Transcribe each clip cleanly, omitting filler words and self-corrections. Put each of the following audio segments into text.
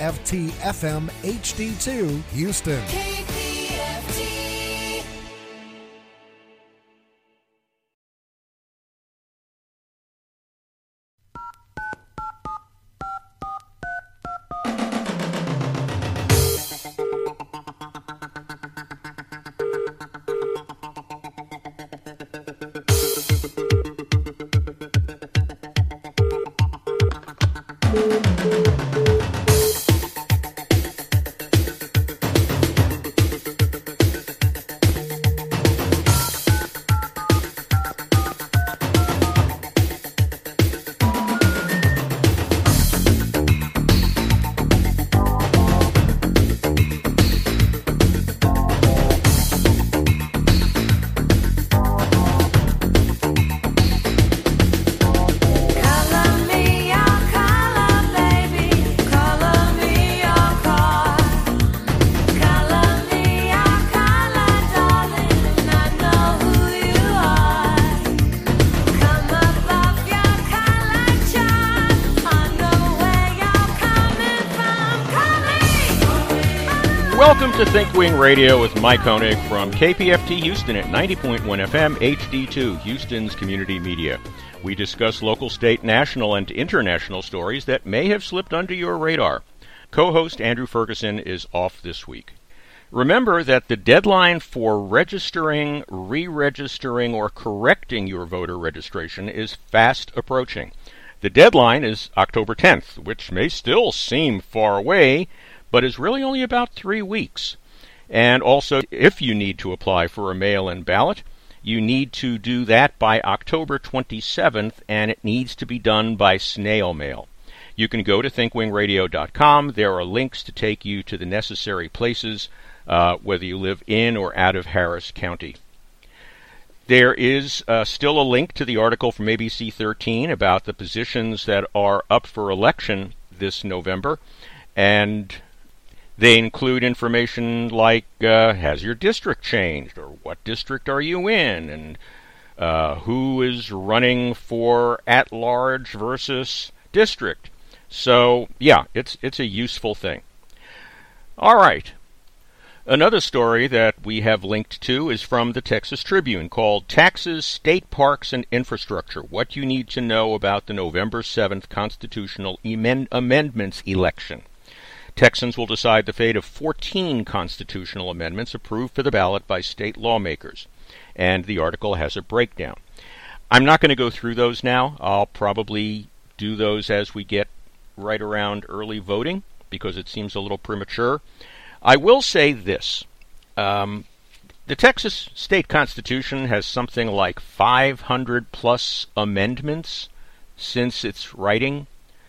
KPFT-FM HD2 Houston. KPFT. Welcome to Think Wing Radio with Mike Koenig from KPFT Houston at 90.1 FM HD2, Houston's community media. We discuss local, state, national, and international stories that may have slipped under your radar. Co-host Andrew Ferguson is off this week. Remember that the deadline for registering, re-registering, or correcting your voter registration is fast approaching. The deadline is October 10th, which may still seem far away, but is really only about 3 weeks. And also, if you need to apply for a mail-in ballot, you need to do that by October 27th, and it needs to be done by snail mail. You can go to thinkwingradio.com. There are links to take you to the necessary places, whether you live in or out of Harris County. There is still a link to the article from ABC 13 about the positions that are up for election this November, and they include information like, has your district changed, or what district are you in, and who is running for at-large versus district. So, yeah, it's a useful thing. All right. Another story that we have linked to is from the Texas Tribune called Taxes, State Parks, and Infrastructure, What You Need to Know About the November 7th Constitutional Amendments Election. Texans will decide the fate of 14 constitutional amendments approved for the ballot by state lawmakers. And the article has a breakdown. I'm not going to go through those now. I'll probably do those as we get right around early voting, because it seems a little premature. I will say this. The Texas state constitution has something like 500 plus amendments since its writing,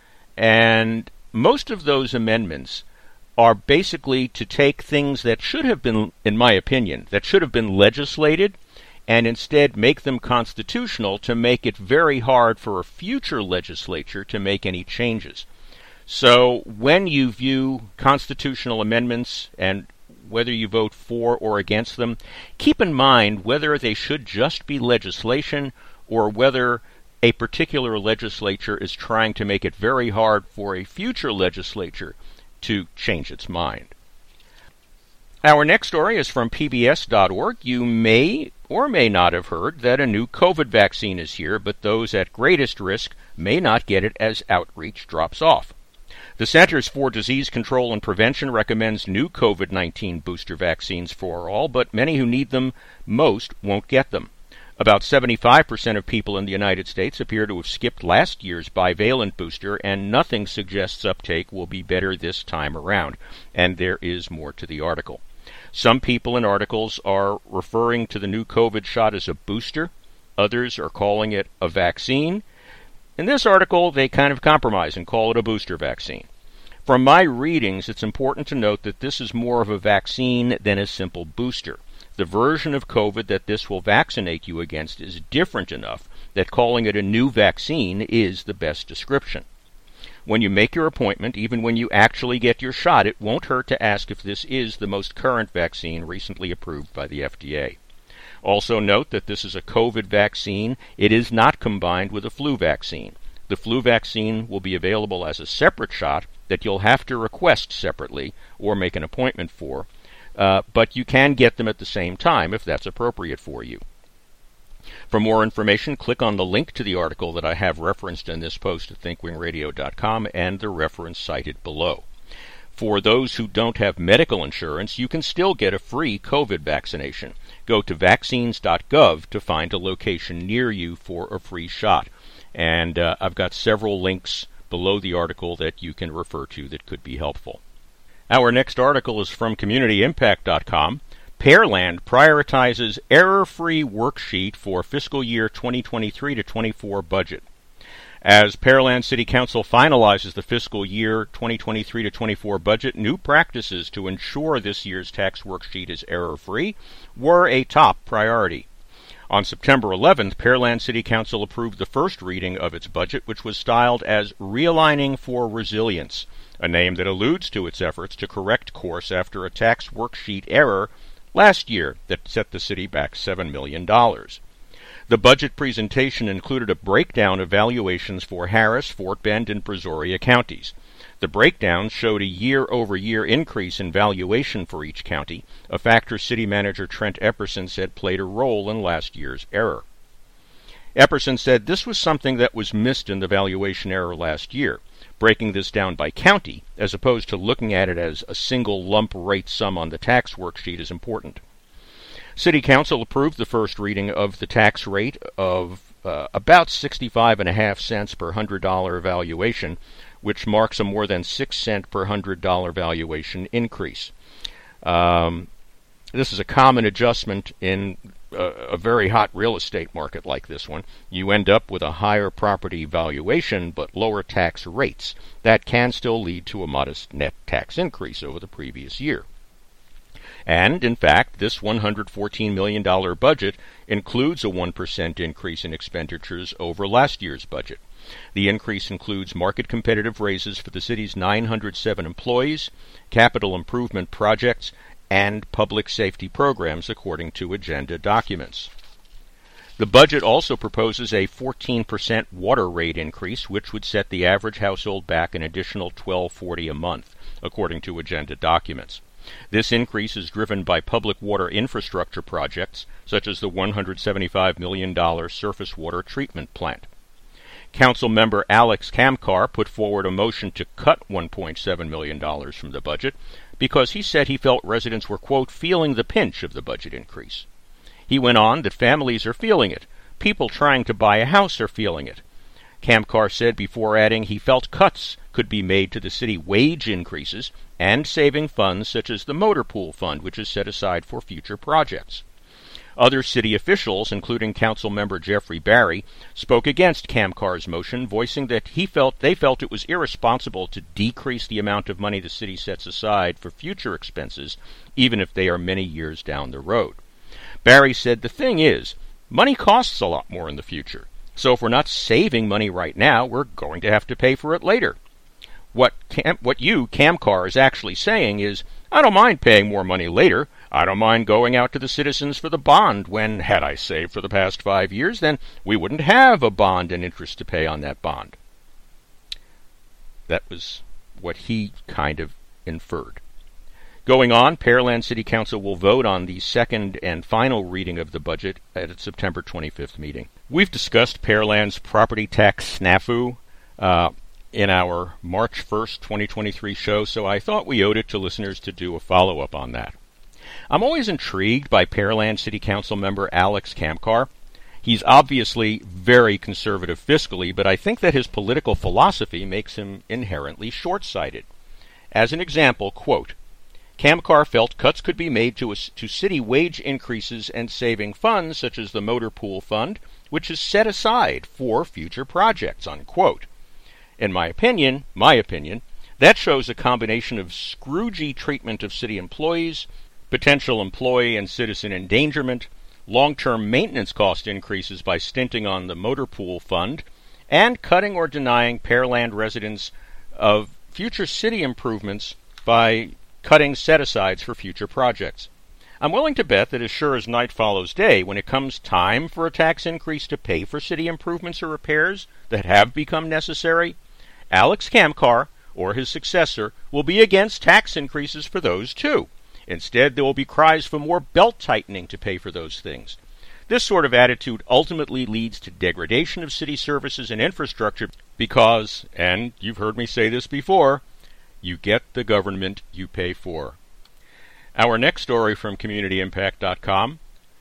and most of those amendments are basically to take things that should have been, in my opinion, that should have been legislated, and instead make them constitutional to make it very hard for a future legislature to make any changes. So when you view constitutional amendments and whether you vote for or against them, keep in mind whether they should just be legislation or whether a particular legislature is trying to make it very hard for a future legislature to change its mind. Our next story is from PBS.org. You may or may not have heard that a new COVID vaccine is here, but those at greatest risk may not get it as outreach drops off. The Centers for Disease Control and Prevention recommends new COVID-19 booster vaccines for all, but many who need them most won't get them. About 75% of people in the United States appear to have skipped last year's bivalent booster, and nothing suggests uptake will be better this time around. And there is more to the article. Some people in articles are referring to the new COVID shot as a booster. Others are calling it a vaccine. In this article, they kind of compromise and call it a booster vaccine. From my readings, it's important to note that this is more of a vaccine than a simple booster. The version of COVID that this will vaccinate you against is different enough that calling it a new vaccine is the best description. When you make your appointment, even when you actually get your shot, it won't hurt to ask if this is the most current vaccine recently approved by the FDA. Also note that this is a COVID vaccine. It is not combined with a flu vaccine. The flu vaccine will be available as a separate shot that you'll have to request separately or make an appointment for, but you can get them at the same time if that's appropriate for you. For more information, click on the link to the article that I have referenced in this post at thinkwingradio.com and the reference cited below. For those who don't have medical insurance, you can still get a free COVID vaccination. Go to vaccines.gov to find a location near you for a free shot. And I've got several links below the article that you can refer to that could be helpful. Our next article is from CommunityImpact.com. Pearland prioritizes error-free worksheet for fiscal year 2023 to 24 budget. As Pearland City Council finalizes the fiscal year 2023 to 24 budget, new practices to ensure this year's tax worksheet is error-free were a top priority. On September 11th, Pearland City Council approved the first reading of its budget, which was styled as Realigning for Resilience, a name that alludes to its efforts to correct course after a tax worksheet error last year that set the city back $7 million. The budget presentation included a breakdown of valuations for Harris, Fort Bend, and Brazoria counties. The breakdown showed a year-over-year increase in valuation for each county, a factor City Manager Trent Epperson said played a role in last year's error. Epperson said this was something that was missed in the valuation error last year. Breaking this down by county, as opposed to looking at it as a single lump rate sum on the tax worksheet, is important. City Council approved the first reading of the tax rate of about 65.5 cents per $100 valuation, which marks a more than 6 cent per $100 valuation increase. This is a common adjustment in a very hot real estate market like this one. You end up with a higher property valuation but lower tax rates. That can still lead to a modest net tax increase over the previous year. And, in fact, this $114 million budget includes a 1% increase in expenditures over last year's budget. The increase includes market-competitive raises for the city's 907 employees, capital improvement projects, and public safety programs, according to agenda documents. The budget also proposes a 14% water rate increase, which would set the average household back an additional $12.40 a month, according to agenda documents. This increase is driven by public water infrastructure projects, such as the $175 million surface water treatment plant. Council member Alex Kamkar put forward a motion to cut $1.7 million from the budget because he said he felt residents were, quote, feeling the pinch of the budget increase. He went on that families are feeling it. People trying to buy a house are feeling it. Kamkar said before adding he felt cuts could be made to the city wage increases and saving funds such as the motor pool fund, which is set aside for future projects. Other city officials, including Council member Jeffrey Barry, spoke against Kamkar's motion, voicing that they felt it was irresponsible to decrease the amount of money the city sets aside for future expenses, even if they are many years down the road. Barry said the thing is, money costs a lot more in the future. So if we're not saving money right now, we're going to have to pay for it later. What Kamkar, is actually saying is, I don't mind paying more money later. I don't mind going out to the citizens for the bond when, had I saved for the past 5 years, then we wouldn't have a bond and interest to pay on that bond. That was what he kind of inferred. Going on, Pearland City Council will vote on the second and final reading of the budget at its September 25th meeting. We've discussed Pearland's property tax snafu in our March 1st, 2023 show, so I thought we owed it to listeners to do a follow-up on that. I'm always intrigued by Pearland City Council member Alex Kamkar. He's obviously very conservative fiscally, but I think that his political philosophy makes him inherently short-sighted. As an example, quote, Kamkar felt cuts could be made to city wage increases and saving funds such as the motor pool fund, which is set aside for future projects, unquote. In my opinion, that shows a combination of Scroogey treatment of city employees, potential employee and citizen endangerment, long-term maintenance cost increases by stinting on the motor pool fund, and cutting or denying Pearland residents of future city improvements by cutting set-asides for future projects. I'm willing to bet that as sure as night follows day, when it comes time for a tax increase to pay for city improvements or repairs that have become necessary, Alex Kamkar or his successor will be against tax increases for those too. Instead, there will be cries for more belt-tightening to pay for those things. This sort of attitude ultimately leads to degradation of city services and infrastructure because, and you've heard me say this before, you get the government you pay for. Our next story from CommunityImpact.com,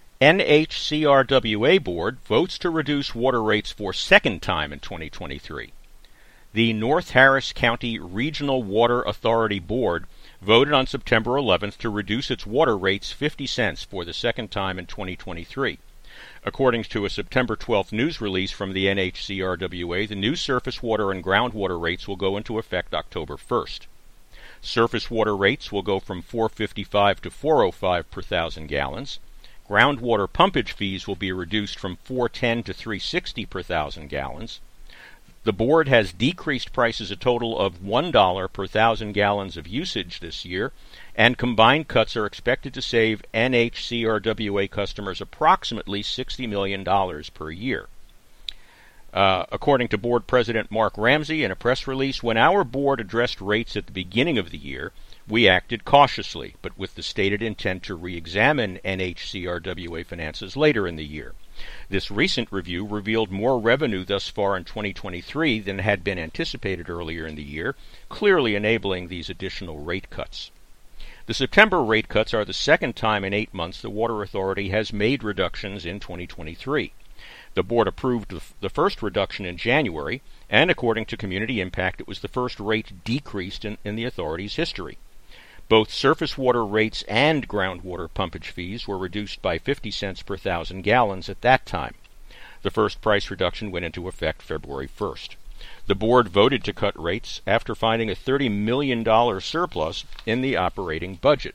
NHCRWA Board votes to reduce water rates for second time in 2023. The North Harris County Regional Water Authority Board voted on September 11th to reduce its water rates 50 cents for the second time in 2023. According to a September 12th news release from the NHCRWA, the new surface water and groundwater rates will go into effect October 1st. Surface water rates will go from $4.55 to $4.05 per thousand gallons. Groundwater pumpage fees will be reduced from $4.10 to $3.60 per thousand gallons. The board has decreased prices a total of $1 per thousand gallons of usage this year, and combined cuts are expected to save NHCRWA customers approximately $60 million per year. According to board president Mark Ramsey in a press release, when our board addressed rates at the beginning of the year, we acted cautiously, but with the stated intent to re-examine NHCRWA finances later in the year. This recent review revealed more revenue thus far in 2023 than had been anticipated earlier in the year, clearly enabling these additional rate cuts. The September rate cuts are the second time in 8 months the Water Authority has made reductions in 2023. The board approved the first reduction in January, and according to Community Impact, it was the first rate decreased in the authority's history. Both surface water rates and groundwater pumpage fees were reduced by 50 cents per thousand gallons at that time. The first price reduction went into effect February 1st. The board voted to cut rates after finding a $30 million surplus in the operating budget.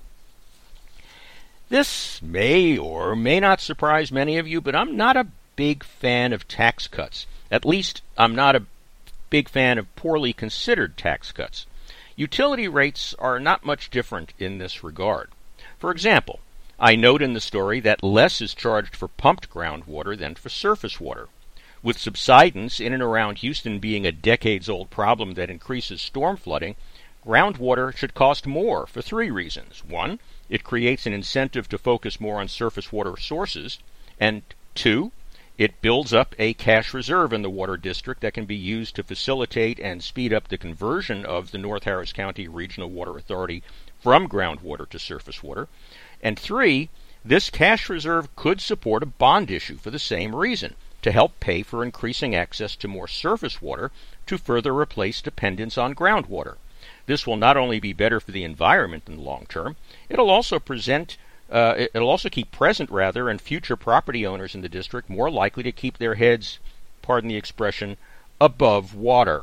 This may or may not surprise many of you, but I'm not a big fan of tax cuts. At least, I'm not a big fan of poorly considered tax cuts. Utility rates are not much different in this regard. For example, I note in the story that less is charged for pumped groundwater than for surface water. With subsidence in and around Houston being a decades-old problem that increases storm flooding, groundwater should cost more for 3 reasons. 1, it creates an incentive to focus more on surface water sources, and 2, it builds up a cash reserve in the water district that can be used to facilitate and speed up the conversion of the North Harris County Regional Water Authority from groundwater to surface water. And 3, this cash reserve could support a bond issue for the same reason, to help pay for increasing access to more surface water to further replace dependence on groundwater. This will not only be better for the environment in the long term, it'll also keep present and future property owners in the district more likely to keep their heads, pardon the expression, above water.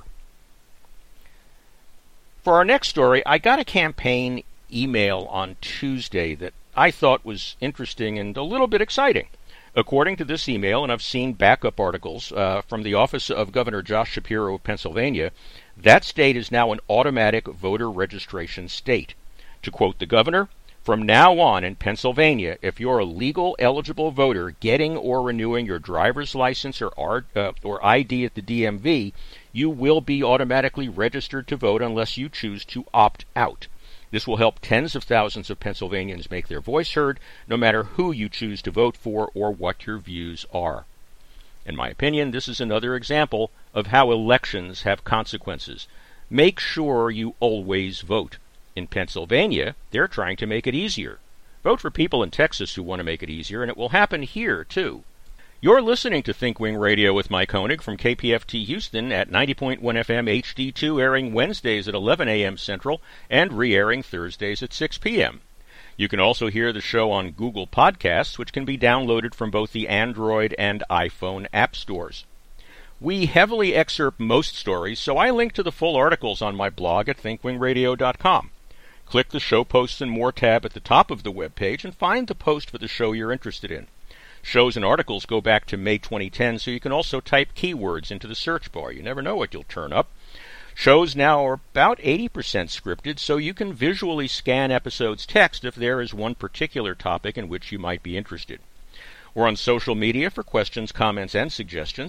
For our next story, I got a campaign email on Tuesday that I thought was interesting and a little bit exciting. According to this email, and I've seen backup articles from the office of Governor Josh Shapiro of Pennsylvania, that state is now an automatic voter registration state. To quote the governor, "From now on in Pennsylvania, if you're a legal eligible voter getting or renewing your driver's license or ID at the DMV, you will be automatically registered to vote unless you choose to opt out. This will help tens of thousands of Pennsylvanians make their voice heard, no matter who you choose to vote for or what your views are." In my opinion, this is another example of how elections have consequences. Make sure you always vote. In Pennsylvania, they're trying to make it easier. Vote for people in Texas who want to make it easier, and it will happen here, too. You're listening to ThinkWing Radio with Mike Koenig from KPFT Houston at 90.1 FM HD2, airing Wednesdays at 11 a.m. Central and re-airing Thursdays at 6 p.m. You can also hear the show on Google Podcasts, which can be downloaded from both the Android and iPhone app stores. We heavily excerpt most stories, so I link to the full articles on my blog at thinkwingradio.com. Click the Show Posts and More tab at the top of the web page and find the post for the show you're interested in. Shows and articles go back to May 2010, so you can also type keywords into the search bar. You never know what you'll turn up. Shows now are about 80% scripted, so you can visually scan episodes' text if there is one particular topic in which you might be interested. We're on social media for questions, comments, and suggestions.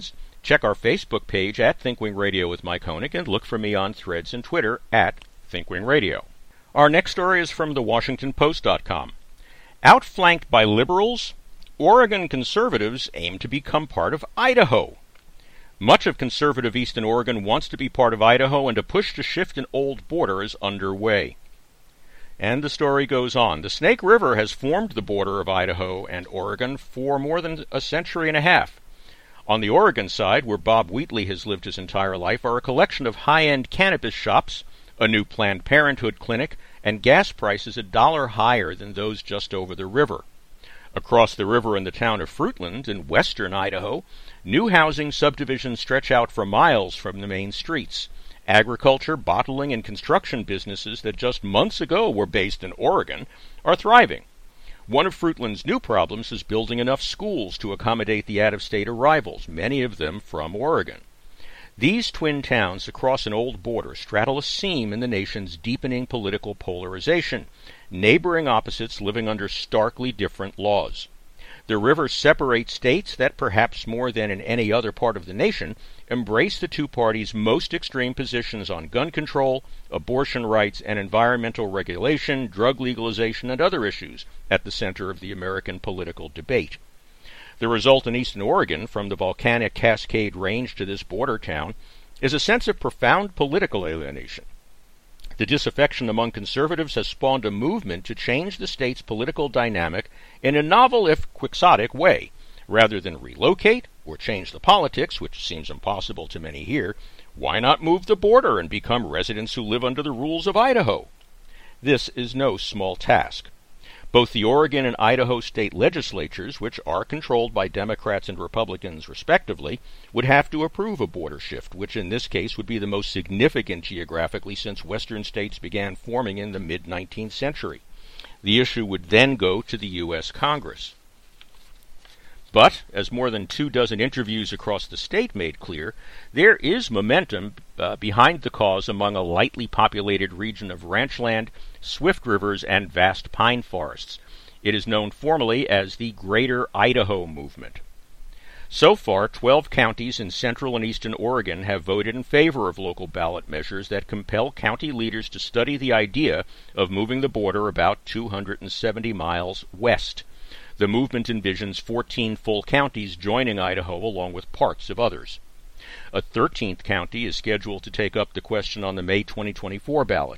Check our Facebook page at Thinkwing Radio with Mike Honig, and look for me on Threads and Twitter at Thinkwing Radio. Our next story is from thewashingtonpost.com. Outflanked by liberals, Oregon conservatives aim to become part of Idaho. Much of conservative Eastern Oregon wants to be part of Idaho, and a push to shift an old border is underway. And the story goes on. The Snake River has formed the border of Idaho and Oregon for more than a century and a half. On the Oregon side, where Bob Wheatley has lived his entire life, are a collection of high-end cannabis shops, a new Planned Parenthood clinic, and gas prices $1 higher than those just over the river. Across the river in the town of Fruitland in western Idaho, new housing subdivisions stretch out for miles from the main streets. Agriculture, bottling, and construction businesses that just months ago were based in Oregon are thriving. One of Fruitland's new problems is building enough schools to accommodate the out-of-state arrivals, many of them from Oregon. These twin towns across an old border straddle a seam in the nation's deepening political polarization, neighboring opposites living under starkly different laws. The river separates states that, perhaps more than in any other part of the nation, embrace the two parties' most extreme positions on gun control, abortion rights, and environmental regulation, drug legalization, and other issues at the center of the American political debate. The result in eastern Oregon, from the volcanic Cascade Range to this border town, is a sense of profound political alienation. The disaffection among conservatives has spawned a movement to change the state's political dynamic in a novel, if quixotic, way. Rather than relocate or change the politics, which seems impossible to many here, why not move the border and become residents who live under the rules of Idaho? This is no small task. Both the Oregon and Idaho state legislatures, which are controlled by Democrats and Republicans respectively, would have to approve a border shift, which in this case would be the most significant geographically since western states began forming in the mid-19th century. The issue would then go to the U.S. Congress. But, as more than 24 interviews across the state made clear, there is momentum behind the cause among a lightly populated region of ranchland, swift rivers, and vast pine forests. It is known formally as the Greater Idaho Movement. So far, 12 counties in central and eastern Oregon have voted in favor of local ballot measures that compel county leaders to study the idea of moving the border about 270 miles west. The movement envisions 14 full counties joining Idaho along with parts of others. A 13th county is scheduled to take up the question on the May 2024 ballot.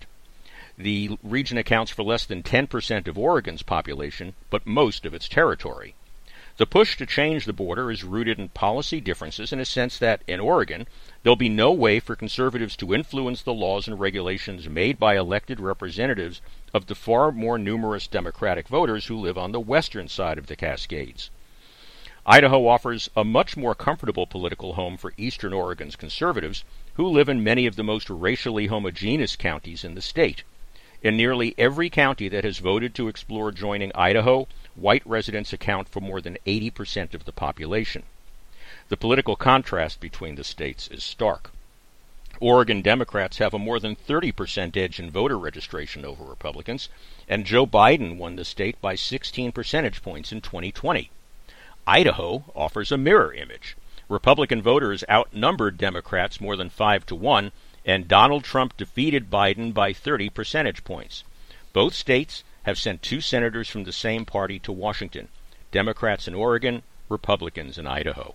The region accounts for less than 10% of Oregon's population, but most of its territory. The push to change the border is rooted in policy differences in a sense that, in Oregon, there'll be no way for conservatives to influence the laws and regulations made by elected representatives of the far more numerous Democratic voters who live on the western side of the Cascades. Idaho offers a much more comfortable political home for eastern Oregon's conservatives, who live in many of the most racially homogeneous counties in the state. In nearly every county that has voted to explore joining Idaho, white residents account for more than 80% of the population. The political contrast between the states is stark. Oregon Democrats have a more than 30% edge in voter registration over Republicans, and Joe Biden won the state by 16 percentage points in 2020. Idaho offers a mirror image. Republican voters outnumbered Democrats more than 5-1, and Donald Trump defeated Biden by 30 percentage points. Both states have sent 2 senators from the same party to Washington, Democrats in Oregon, Republicans in Idaho.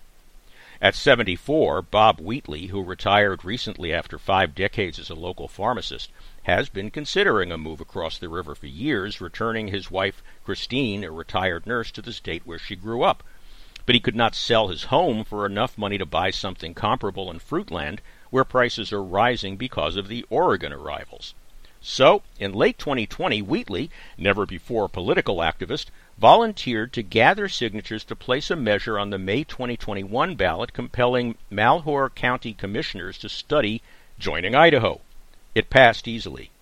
At 74, Bob Wheatley, who retired recently after 5 decades as a local pharmacist, has been considering a move across the river for years, returning his wife, Christine, a retired nurse, to the state where she grew up. But he could not sell his home for enough money to buy something comparable in Fruitland, where prices are rising because of the Oregon arrivals. So, in late 2020, Wheatley, never before a political activist, volunteered to gather signatures to place a measure on the May 2021 ballot compelling Malheur County commissioners to study joining Idaho. It passed easily.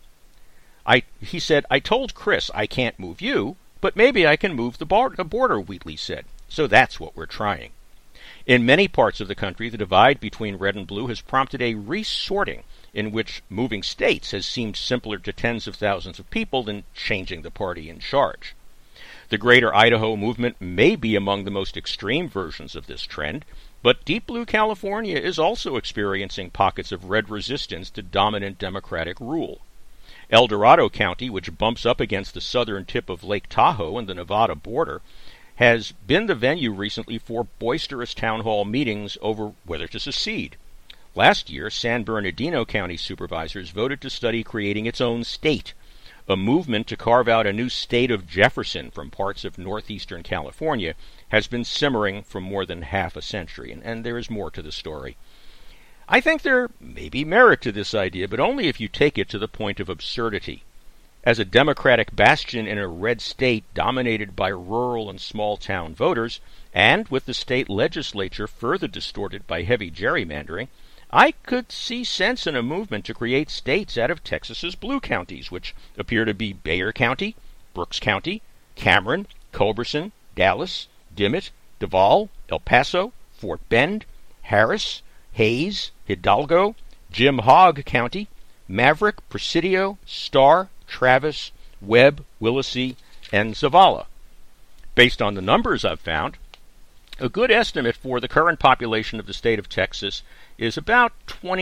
He said, "I told Chris I can't move you, but maybe I can move the border," Wheatley said. So that's what we're trying. In many parts of the country, the divide between red and blue has prompted a resorting in which moving states has seemed simpler to tens of thousands of people than changing the party in charge. The Greater Idaho Movement may be among the most extreme versions of this trend. But Deep Blue California is also experiencing pockets of red resistance to dominant Democratic rule. El Dorado County, which bumps up against the southern tip of Lake Tahoe and the Nevada border, has been the venue recently for boisterous town hall meetings over whether to secede. Last year, San Bernardino County supervisors voted to study creating its own state. A movement to carve out a new state of Jefferson from parts of northeastern California has been simmering for more than half a century, and there is more to the story. I think there may be merit to this idea, but only if you take it to the point of absurdity. As a Democratic bastion in a red state dominated by rural and small-town voters, and with the state legislature further distorted by heavy gerrymandering, I could see sense in a movement to create states out of Texas's blue counties, which appear to be Bexar County, Brooks County, Cameron, Culberson, Dallas, Dimmitt, Duval, El Paso, Fort Bend, Harris, Hays, Hidalgo, Jim Hogg County, Maverick, Presidio, Starr, Travis, Webb, Willacy, and Zavala. Based on the numbers I've found, a good estimate for the current population of the state of Texas is about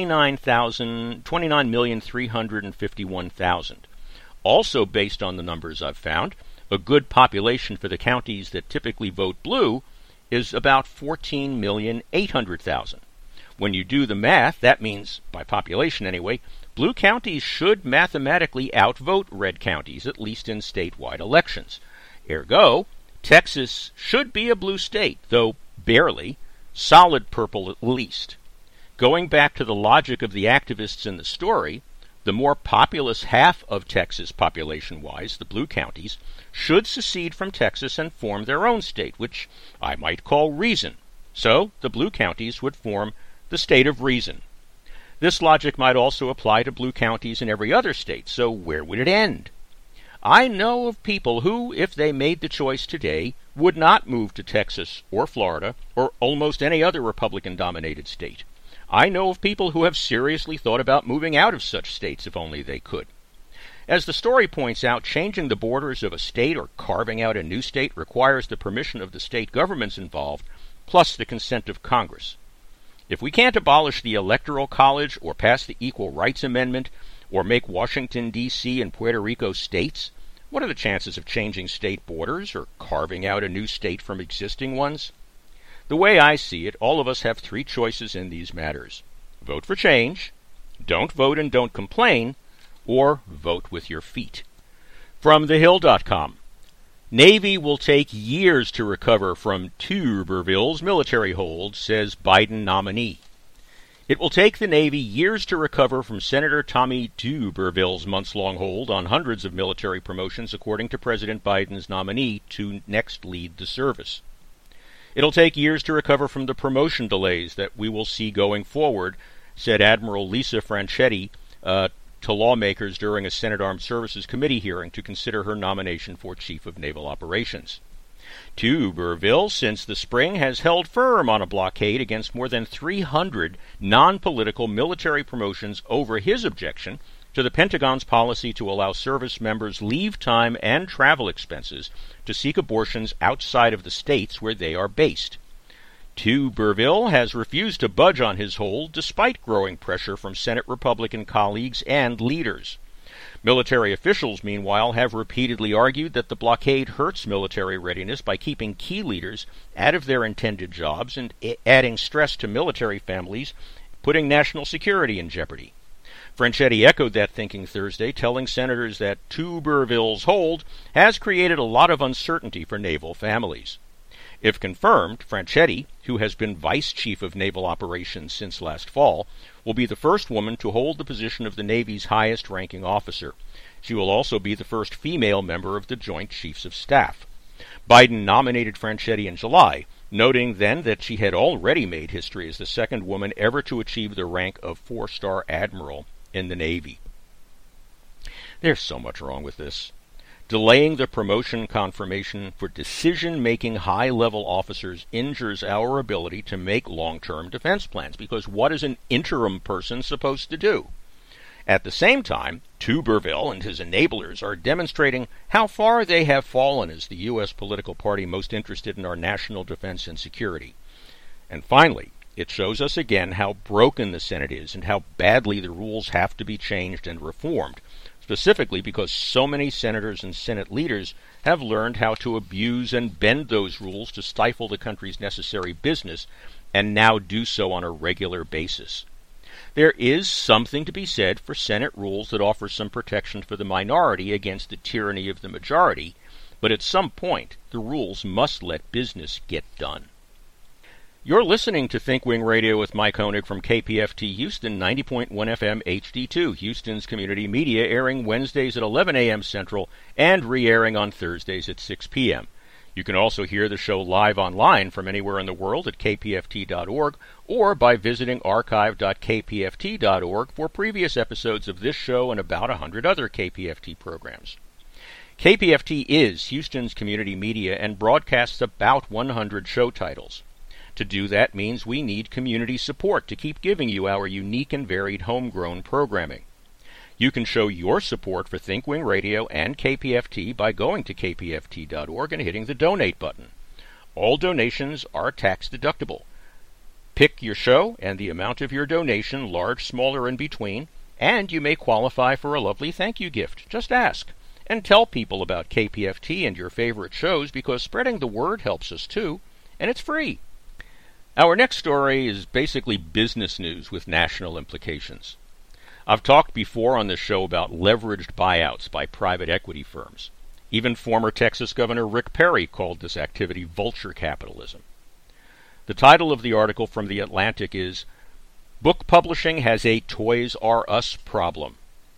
29,351,000. Also based on the numbers I've found, a good population for the counties that typically vote blue is about 14,800,000. When you do the math, that means, by population anyway, blue counties should mathematically outvote red counties, at least in statewide elections. Ergo, Texas should be a blue state, though barely, solid purple at least. Going back to the logic of the activists in the story, the more populous half of Texas population-wise, the blue counties, should secede from Texas and form their own state, which I might call reason. So the blue counties would form the state of reason. This logic might also apply to blue counties in every other state, so where would it end? I know of people who, if they made the choice today, would not move to Texas or Florida or almost any other Republican-dominated state. I know of people who have seriously thought about moving out of such states if only they could. As the story points out, changing the borders of a state or carving out a new state requires the permission of the state governments involved, plus the consent of Congress. If we can't abolish the Electoral College or pass the Equal Rights Amendment or make Washington, D.C. and Puerto Rico states, what are the chances of changing state borders or carving out a new state from existing ones? The way I see it, all of us have three choices in these matters. Vote for change, don't vote and don't complain, or vote with your feet. From thehill.com. Navy will take years to recover from Tuberville's military hold, says Biden nominee. It will take the Navy years to recover from Senator Tommy Tuberville's months-long hold on hundreds of military promotions, according to President Biden's nominee to next lead the service. It'll take years to recover from the promotion delays that we will see going forward, said Admiral Lisa Franchetti to lawmakers during a Senate Armed Services Committee hearing to consider her nomination for Chief of Naval Operations. Tuberville, since the spring, has held firm on a blockade against more than 300 non-political military promotions over his objection to the Pentagon's policy to allow service members leave time and travel expenses to seek abortions outside of the states where they are based. Tuberville has refused to budge on his hold despite growing pressure from Senate Republican colleagues and leaders. Military officials, meanwhile, have repeatedly argued that the blockade hurts military readiness by keeping key leaders out of their intended jobs and adding stress to military families, putting national security in jeopardy. Franchetti echoed that thinking Thursday, telling senators that Tuberville's hold has created a lot of uncertainty for naval families. If confirmed, Franchetti, who has been Vice Chief of Naval Operations since last fall, will be the first woman to hold the position of the Navy's highest-ranking officer. She will also be the first female member of the Joint Chiefs of Staff. Biden nominated Franchetti in July, noting then that she had already made history as the second woman ever to achieve the rank of 4-star admiral in the Navy. There's so much wrong with this. Delaying the promotion confirmation for decision-making high-level officers injures our ability to make long-term defense plans, because what is an interim person supposed to do? At the same time, Tuberville and his enablers are demonstrating how far they have fallen as the U.S. political party most interested in our national defense and security. And finally, it shows us again how broken the Senate is and how badly the rules have to be changed and reformed, specifically because so many senators and Senate leaders have learned how to abuse and bend those rules to stifle the country's necessary business, and now do so on a regular basis. There is something to be said for Senate rules that offer some protection for the minority against the tyranny of the majority, but at some point, the rules must let business get done. You're listening to ThinkWing Radio with Mike Koenig from KPFT Houston, 90.1 FM HD2, Houston's community media, airing Wednesdays at 11 a.m. Central and re-airing on Thursdays at 6 p.m. You can also hear the show live online from anywhere in the world at kpft.org or by visiting archive.kpft.org for previous episodes of this show and about 100 other KPFT programs. KPFT is Houston's community media and broadcasts about 100 show titles. To do that means we need community support to keep giving you our unique and varied homegrown programming. You can show your support for ThinkWing Radio and KPFT by going to kpft.org and hitting the donate button. All donations are tax deductible. Pick your show and the amount of your donation, large, small, or in between, and you may qualify for a lovely thank you gift. Just ask. And tell people about KPFT and your favorite shows, because spreading the word helps us too, and it's free. Our next story is basically business news with national implications. I've talked before on this show about leveraged buyouts by private equity firms. Even former Texas Governor Rick Perry called this activity vulture capitalism. The title of the article from The Atlantic is Book Publishing Has a Toys R Us Problem.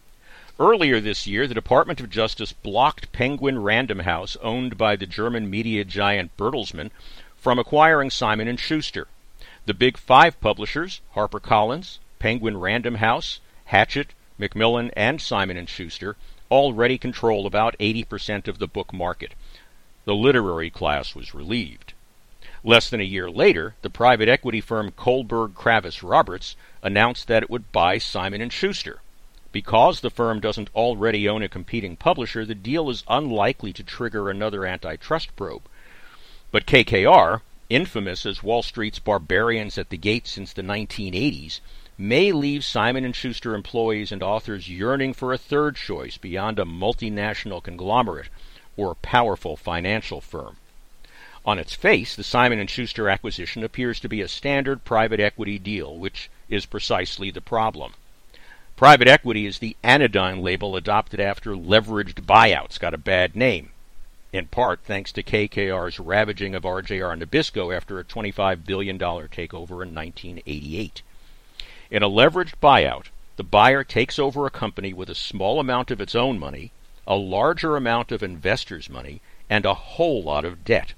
Earlier this year, the Department of Justice blocked Penguin Random House, owned by the German media giant Bertelsmann, from acquiring Simon & Schuster. The big five publishers, HarperCollins, Penguin Random House, Hachette, Macmillan, and Simon & Schuster, already control about 80% of the book market. The literary class was relieved. Less than a year later, the private equity firm Kohlberg Kravis Roberts announced that it would buy Simon & Schuster. Because the firm doesn't already own a competing publisher, the deal is unlikely to trigger another antitrust probe. But KKR, infamous as Wall Street's barbarians at the gate since the 1980s, may leave Simon & Schuster employees and authors yearning for a third choice beyond a multinational conglomerate or a powerful financial firm. On its face, the Simon & Schuster acquisition appears to be a standard private equity deal, which is precisely the problem. Private equity is the anodyne label adopted after leveraged buyouts got a bad name, in part thanks to KKR's ravaging of RJR Nabisco after a $25 billion takeover in 1988. In a leveraged buyout, the buyer takes over a company with a small amount of its own money, a larger amount of investors' money, and a whole lot of debt.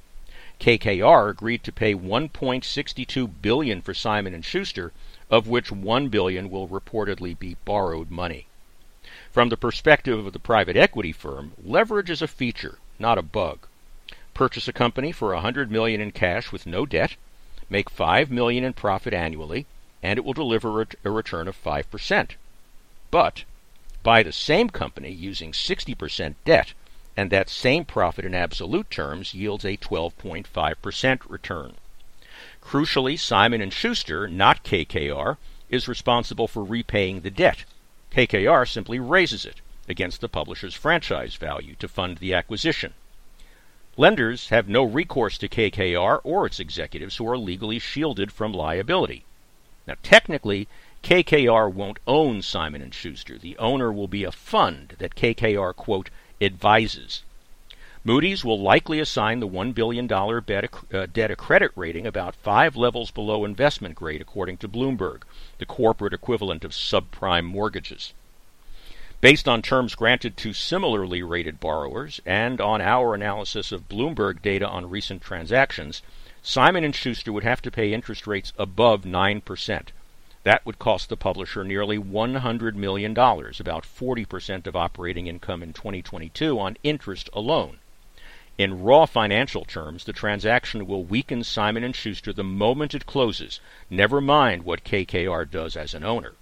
KKR agreed to pay $1.62 billion for Simon & Schuster, of which $1 billion will reportedly be borrowed money. From the perspective of the private equity firm, leverage is a feature, not a bug. Purchase a company for $100 million in cash with no debt, make $5 million in profit annually, and it will deliver a return of 5%. But buy the same company using 60% debt, and that same profit in absolute terms yields a 12.5% return. Crucially, Simon & Schuster, not KKR, is responsible for repaying the debt. KKR simply raises it against the publisher's franchise value to fund the acquisition. Lenders have no recourse to KKR or its executives, who are legally shielded from liability. Now, technically, KKR won't own Simon & Schuster. The owner will be a fund that KKR, quote, advises. Moody's will likely assign the $1 billion debt a credit rating about 5 levels below investment grade, according to Bloomberg, the corporate equivalent of subprime mortgages. Based on terms granted to similarly rated borrowers and on our analysis of Bloomberg data on recent transactions, Simon & Schuster would have to pay interest rates above 9%. That would cost the publisher nearly $100 million, about 40% of operating income in 2022 on interest alone. In raw financial terms, the transaction will weaken Simon & Schuster the moment it closes, never mind what KKR does as an owner.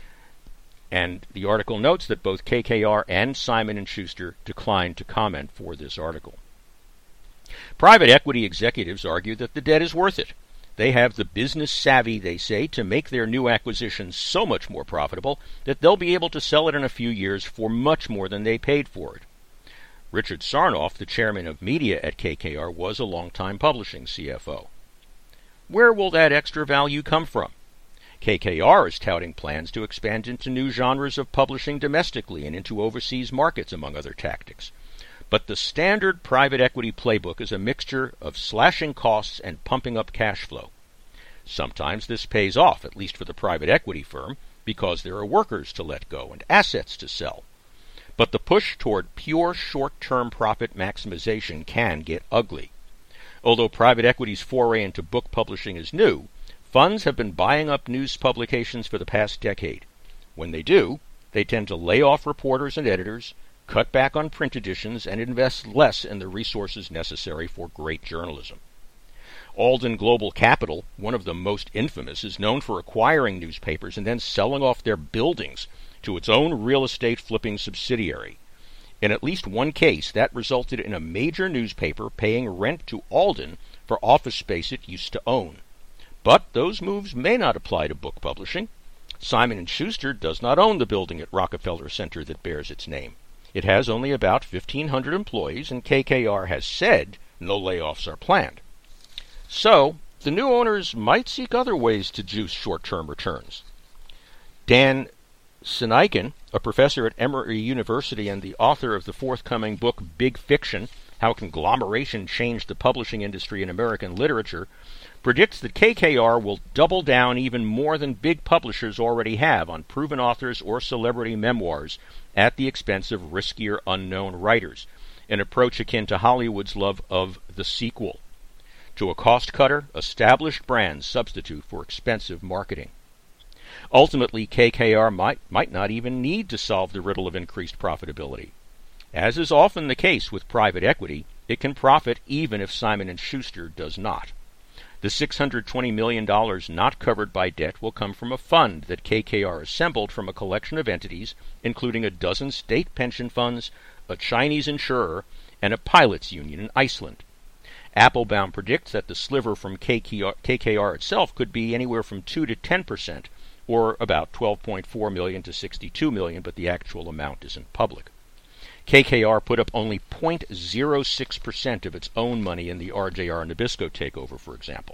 And the article notes that both KKR and Simon & Schuster declined to comment for this article. Private equity executives argue that the debt is worth it. They have the business savvy, they say, to make their new acquisitions so much more profitable that they'll be able to sell it in a few years for much more than they paid for it. Richard Sarnoff, the chairman of media at KKR, was a longtime publishing CFO. Where will that extra value come from? KKR is touting plans to expand into new genres of publishing domestically and into overseas markets, among other tactics. But the standard private equity playbook is a mixture of slashing costs and pumping up cash flow. Sometimes this pays off, at least for the private equity firm, because there are workers to let go and assets to sell. But the push toward pure short-term profit maximization can get ugly. Although private equity's foray into book publishing is new, funds have been buying up news publications for the past decade. When they do, they tend to lay off reporters and editors, cut back on print editions, and invest less in the resources necessary for great journalism. Alden Global Capital, one of the most infamous, is known for acquiring newspapers and then selling off their buildings to its own real estate flipping subsidiary. In at least one case, that resulted in a major newspaper paying rent to Alden for office space it used to own. But those moves may not apply to book publishing. Simon & Schuster does not own the building at Rockefeller Center that bears its name. It has only about 1,500 employees, and KKR has said no layoffs are planned. So, the new owners might seek other ways to juice short-term returns. Dan Sinykin, a professor at Emory University and the author of the forthcoming book Big Fiction, How Conglomeration Changed the Publishing Industry in American Literature, predicts that KKR will double down even more than big publishers already have on proven authors or celebrity memoirs at the expense of riskier unknown writers, an approach akin to Hollywood's love of the sequel. To a cost cutter, established brands substitute for expensive marketing. Ultimately, KKR might not even need to solve the riddle of increased profitability. As is often the case with private equity, it can profit even if Simon & Schuster does not. The $620 million not covered by debt will come from a fund that KKR assembled from a collection of entities, including a dozen state pension funds, a Chinese insurer, and a pilots' union in Iceland. Applebaum predicts that the sliver from KKR itself could be anywhere from 2 to 10%, or about $12.4 million to $62 million, but the actual amount isn't public. KKR put up only 0.06% of its own money in the RJR Nabisco takeover, for example.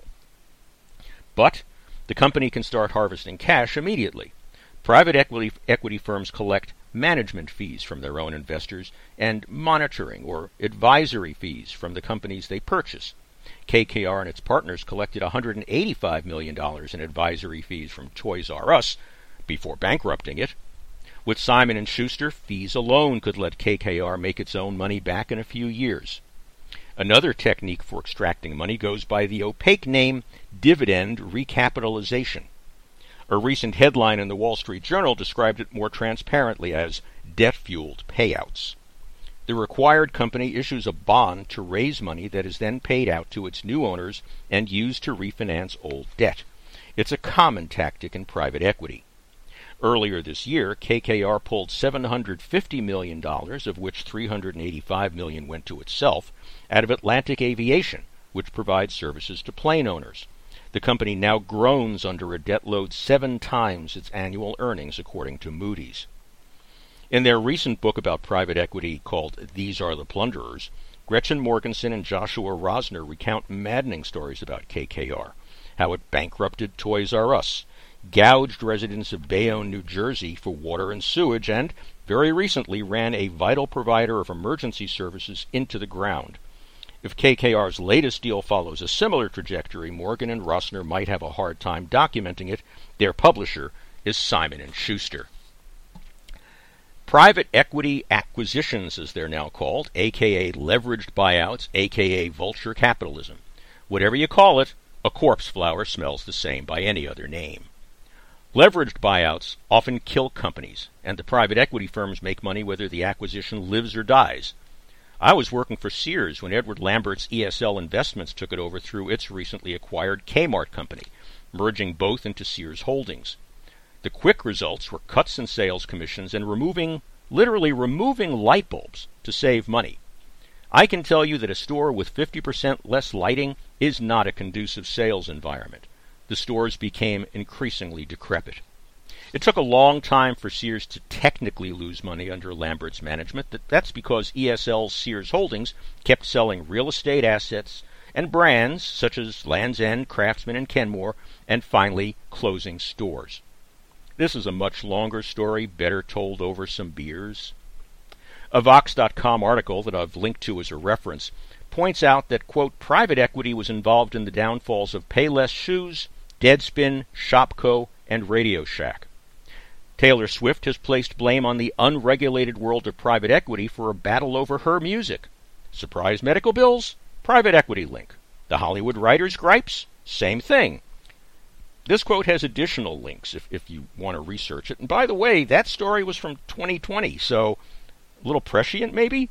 But the company can start harvesting cash immediately. Private equity firms collect management fees from their own investors and monitoring or advisory fees from the companies they purchase. KKR and its partners collected $185 million in advisory fees from Toys R Us before bankrupting it. With Simon & Schuster, fees alone could let KKR make its own money back in a few years. Another technique for extracting money goes by the opaque name dividend recapitalization. A recent headline in the Wall Street Journal described it more transparently as debt-fueled payouts. The required company issues a bond to raise money that is then paid out to its new owners and used to refinance old debt. It's a common tactic in private equity. Earlier this year, KKR pulled $750 million, of which $385 million went to itself, out of Atlantic Aviation, which provides services to plane owners. The company now groans under a debt load 7 times its annual earnings, according to Moody's. In their recent book about private equity called These Are the Plunderers, Gretchen Morgenson and Joshua Rosner recount maddening stories about KKR, how it bankrupted Toys R Us, gouged residents of Bayonne, New Jersey for water and sewage, and, very recently, ran a vital provider of emergency services into the ground. If KKR's latest deal follows a similar trajectory, Morgan and Rosner might have a hard time documenting it. Their publisher is Simon & Schuster. Private equity acquisitions, as they're now called, aka leveraged buyouts, aka vulture capitalism. Whatever you call it, a corpse flower smells the same by any other name. Leveraged buyouts often kill companies, and the private equity firms make money whether the acquisition lives or dies. I was working for Sears when Edward Lambert's ESL Investments took it over through its recently acquired Kmart company, merging both into Sears Holdings. The quick results were cuts in sales commissions and literally removing light bulbs to save money. I can tell you that a store with 50% less lighting is not a conducive sales environment. The stores became increasingly decrepit. It took a long time for Sears to technically lose money under Lambert's management. That's because ESL's Sears Holdings kept selling real estate assets and brands such as Land's End, Craftsman, and Kenmore, and finally closing stores. This is a much longer story, better told over some beers. A Vox.com article that I've linked to as a reference points out that, quote, private equity was involved in the downfalls of Payless Shoes, Deadspin, Shopko, and Radio Shack. Taylor Swift has placed blame on the unregulated world of private equity for a battle over her music. Surprise medical bills? Private equity link. The Hollywood writers' gripes? Same thing. This quote has additional links if you want to research it. And by the way, that story was from 2020, so a little prescient maybe?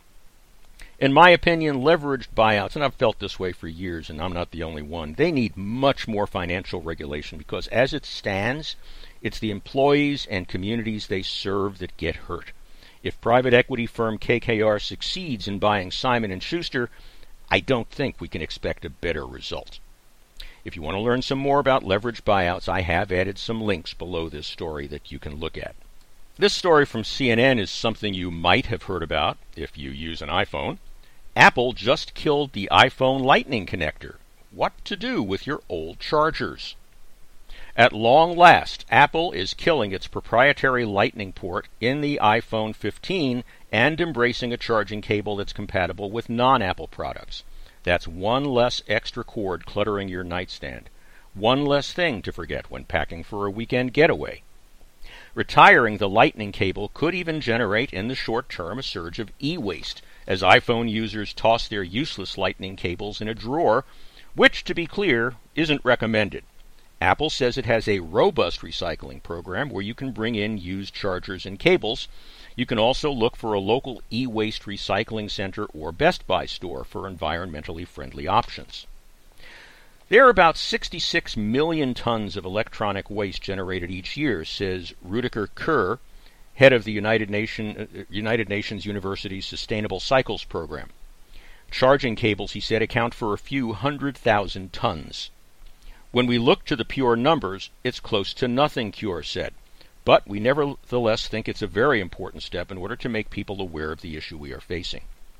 In my opinion, leveraged buyouts, and I've felt this way for years, and I'm not the only one, they need much more financial regulation because as it stands, it's the employees and communities they serve that get hurt. If private equity firm KKR succeeds in buying Simon & Schuster, I don't think we can expect a better result. If you want to learn some more about leveraged buyouts, I have added some links below this story that you can look at. This story from CNN is something you might have heard about if you use an iPhone. Apple just killed the iPhone Lightning connector. What to do with your old chargers? At long last, Apple is killing its proprietary Lightning port in the iPhone 15 and embracing a charging cable that's compatible with non-Apple products. That's one less extra cord cluttering your nightstand. One less thing to forget when packing for a weekend getaway. Retiring the Lightning cable could even generate in the short term a surge of e-waste as iPhone users toss their useless Lightning cables in a drawer, which, to be clear, isn't recommended. Apple says it has a robust recycling program where you can bring in used chargers and cables. You can also look for a local e-waste recycling center or Best Buy store for environmentally friendly options. There are about 66 million tons of electronic waste generated each year, says Rudiger Kerr, head of the United Nations University's Sustainable Cycles program. Charging cables, he said, account for a few 100,000 tons. When we look to the pure numbers, it's close to nothing, Kerr said. But we nevertheless think it's a very important step in order to make people aware of the issue we are facing.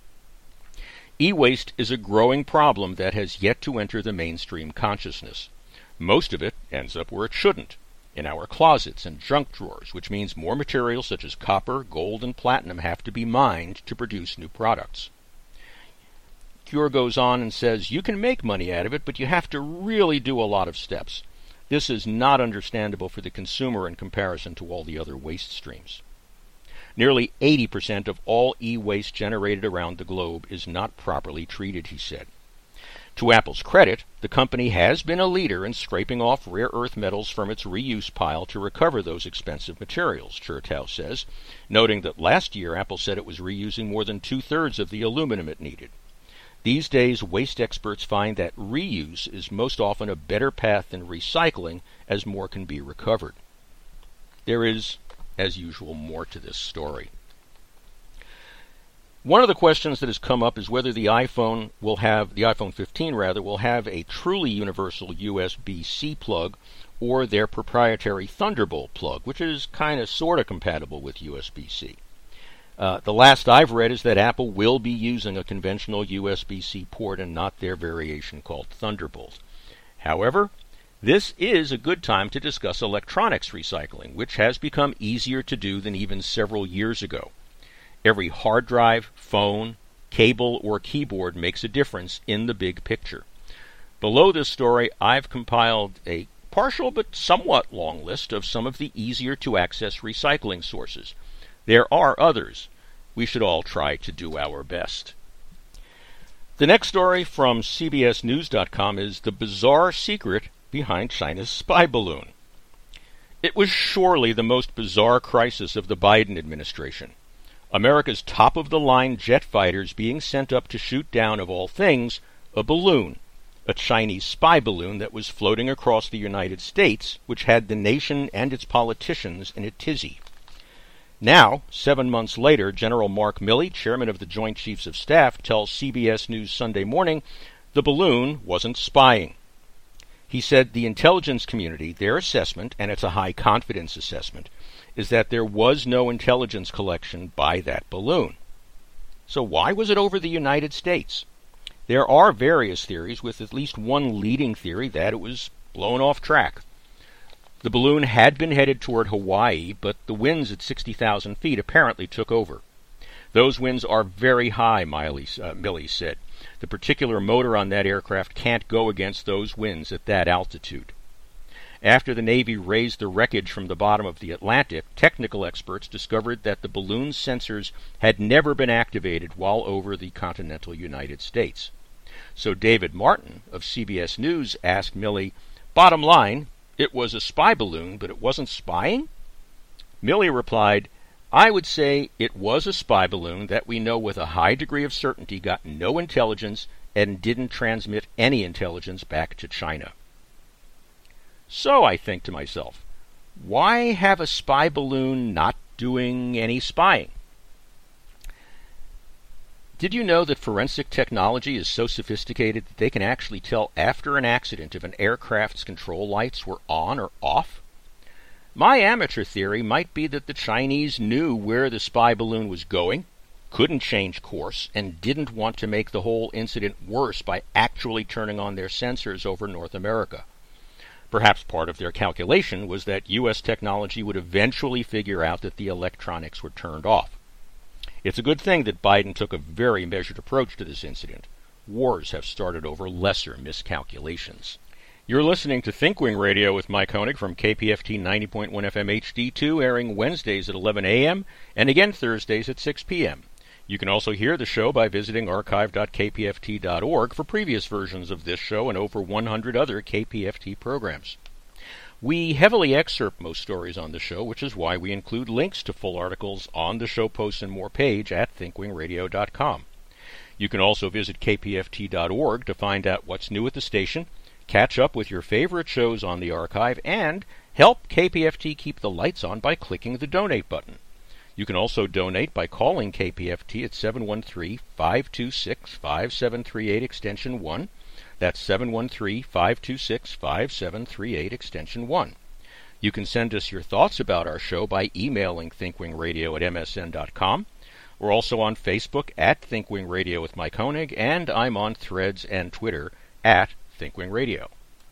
E-waste is a growing problem that has yet to enter the mainstream consciousness. Most of it ends up where it shouldn't, in our closets and junk drawers, which means more materials such as copper, gold, and platinum have to be mined to produce new products. Kerr goes on and says, you can make money out of it, but you have to really do a lot of steps. This is not understandable for the consumer in comparison to all the other waste streams. Nearly 80% of all e-waste generated around the globe is not properly treated, he said. To Apple's credit, the company has been a leader in scraping off rare earth metals from its reuse pile to recover those expensive materials, Chertow says, noting that last year Apple said it was reusing more than 2/3 of the aluminum it needed. These days, waste experts find that reuse is most often a better path than recycling, as more can be recovered. There is, as usual, more to this story. One of the questions that has come up is whether the iPhone 15 will have a truly universal USB-C plug or their proprietary Thunderbolt plug, which is kind of sort of compatible with USB-C. The last I've read is that Apple will be using a conventional USB-C port and not their variation called Thunderbolt. However, this is a good time to discuss electronics recycling, which has become easier to do than even several years ago. Every hard drive, phone, cable, or keyboard makes a difference in the big picture. Below this story, I've compiled a partial but somewhat long list of some of the easier to access recycling sources. There are others. We should all try to do our best. The next story from CBSNews.com is the bizarre secret behind China's spy balloon. It was surely the most bizarre crisis of the Biden administration. America's top-of-the-line jet fighters being sent up to shoot down, of all things, a balloon, a Chinese spy balloon that was floating across the United States, which had the nation and its politicians in a tizzy. Now, 7 months later, General Mark Milley, chairman of the Joint Chiefs of Staff, tells CBS News Sunday Morning the balloon wasn't spying. He said the intelligence community, their assessment, and it's a high-confidence assessment, is that there was no intelligence collection by that balloon. So why was it over the United States? There are various theories, with at least one leading theory that it was blown off track. The balloon had been headed toward Hawaii, but the winds at 60,000 feet apparently took over. Those winds are very high, Milley said. The particular motor on that aircraft can't go against those winds at that altitude. After the Navy raised the wreckage from the bottom of the Atlantic, technical experts discovered that the balloon's sensors had never been activated while over the continental United States. So David Martin of CBS News asked Milley, "Bottom line, it was a spy balloon, but it wasn't spying?" Milley replied, "I would say it was a spy balloon that we know with a high degree of certainty got no intelligence and didn't transmit any intelligence back to China." So I think to myself, why have a spy balloon not doing any spying? Did you know that forensic technology is so sophisticated that they can actually tell after an accident if an aircraft's control lights were on or off? My amateur theory might be that the Chinese knew where the spy balloon was going, couldn't change course, and didn't want to make the whole incident worse by actually turning on their sensors over North America. Perhaps part of their calculation was that U.S. technology would eventually figure out that the electronics were turned off. It's a good thing that Biden took a very measured approach to this incident. Wars have started over lesser miscalculations. You're listening to ThinkWing Radio with Mike Honig from KPFT 90.1 FM HD2, airing Wednesdays at 11 a.m. and again Thursdays at 6 p.m. You can also hear the show by visiting archive.kpft.org for previous versions of this show and over 100 other KPFT programs. We heavily excerpt most stories on the show, which is why we include links to full articles on the show posts and more page at thinkwingradio.com. You can also visit kpft.org to find out what's new at the station, catch up with your favorite shows on the archive, and help KPFT keep the lights on by clicking the donate button. You can also donate by calling KPFT at 713-526-5738 extension 1. That's 713-526-5738 extension 1. You can send us your thoughts about our show by emailing thinkwingradio@msn.com. We're also on Facebook at Thinkwing Radio with Mike Honig, and I'm on Threads and Twitter at Thinkwing Radio.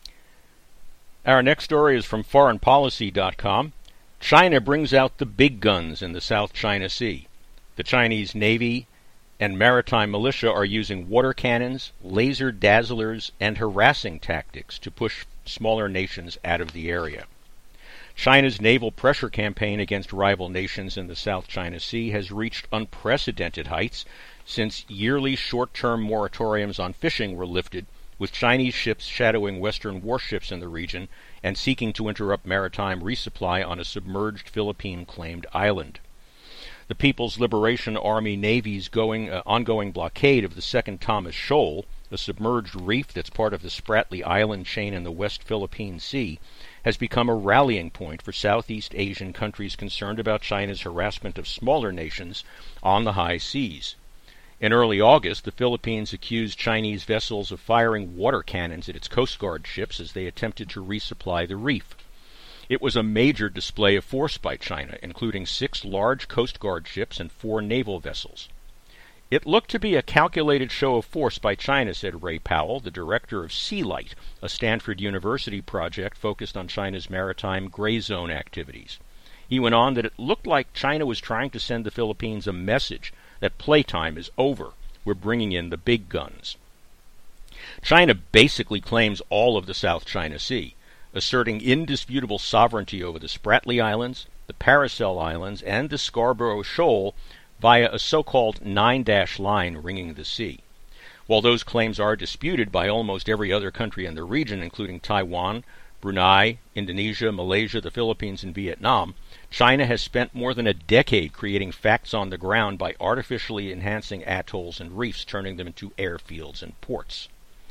Our next story is from foreignpolicy.com. China brings out the big guns in the South China Sea. The Chinese Navy and maritime militia are using water cannons, laser dazzlers, and harassing tactics to push smaller nations out of the area. China's naval pressure campaign against rival nations in the South China Sea has reached unprecedented heights since yearly short-term moratoriums on fishing were lifted, with Chinese ships shadowing Western warships in the region and seeking to interrupt maritime resupply on a submerged Philippine-claimed island. The People's Liberation Army Navy's ongoing blockade of the Second Thomas Shoal, a submerged reef that's part of the Spratly Island chain in the West Philippine Sea, has become a rallying point for Southeast Asian countries concerned about China's harassment of smaller nations on the high seas. In early August, the Philippines accused Chinese vessels of firing water cannons at its Coast Guard ships as they attempted to resupply the reef. It was a major display of force by China, including 6 large Coast Guard ships and 4 naval vessels. It looked to be a calculated show of force by China, said Ray Powell, the director of Sealight, a Stanford University project focused on China's maritime gray zone activities. He went on that it looked like China was trying to send the Philippines a message that playtime is over. We're bringing in the big guns. China basically claims all of the South China Sea, asserting indisputable sovereignty over the Spratly Islands, the Paracel Islands, and the Scarborough Shoal via a so-called 9-dash line ringing the sea. While those claims are disputed by almost every other country in the region, including Taiwan, Brunei, Indonesia, Malaysia, the Philippines, and Vietnam, China has spent more than a decade creating facts on the ground by artificially enhancing atolls and reefs, turning them into airfields and ports.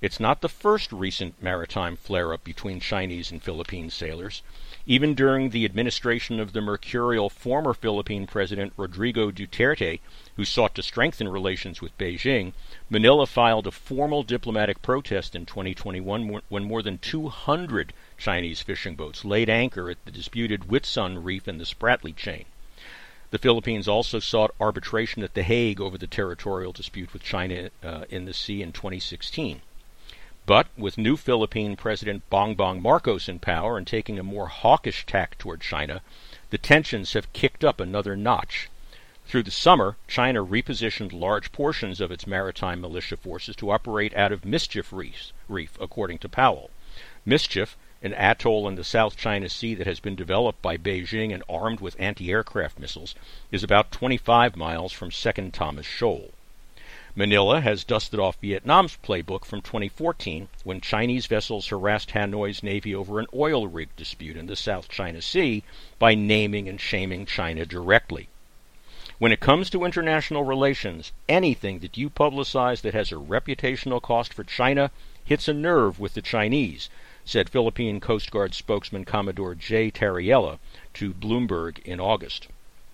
It's not the first recent maritime flare-up between Chinese and Philippine sailors. Even during the administration of the mercurial former Philippine President Rodrigo Duterte, who sought to strengthen relations with Beijing, Manila filed a formal diplomatic protest in 2021 when more than 200 Chinese fishing boats laid anchor at the disputed Whitsun Reef in the Spratly Chain. The Philippines also sought arbitration at The Hague over the territorial dispute with China in the sea in 2016. But with new Philippine President Bongbong Marcos in power and taking a more hawkish tack toward China, the tensions have kicked up another notch. Through the summer, China repositioned large portions of its maritime militia forces to operate out of Mischief Reef, according to Powell. Mischief, an atoll in the South China Sea that has been developed by Beijing and armed with anti-aircraft missiles, is about 25 miles from Second Thomas Shoal. Manila has dusted off Vietnam's playbook from 2014 when Chinese vessels harassed Hanoi's navy over an oil rig dispute in the South China Sea by naming and shaming China directly. When it comes to international relations, anything that you publicize that has a reputational cost for China hits a nerve with the Chinese, said Philippine Coast Guard spokesman Commodore J. Tariella to Bloomberg in August.